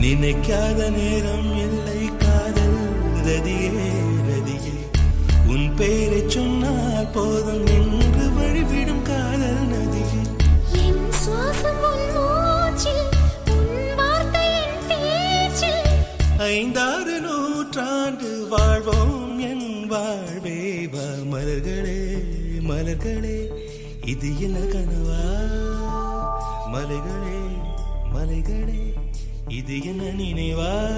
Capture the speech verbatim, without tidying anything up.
நினைக்காத நேரம் இல்லை காதல் ரதியே ரதியே உன் பேரை சொன்னால் போதும் என்று வழிவிடும் காதல் நதியே என் சுவாசம் உன் மூச்சில் உன் வார்த்தை என் பேச்சில் ஐந்தாறு நூற்றாண்டு வாழ்வோம் என் வாழ்வே வா மலர்களே மலர்களே இது என்ன கனவா மலைகளே மலைகளே இது என்ன நினைவா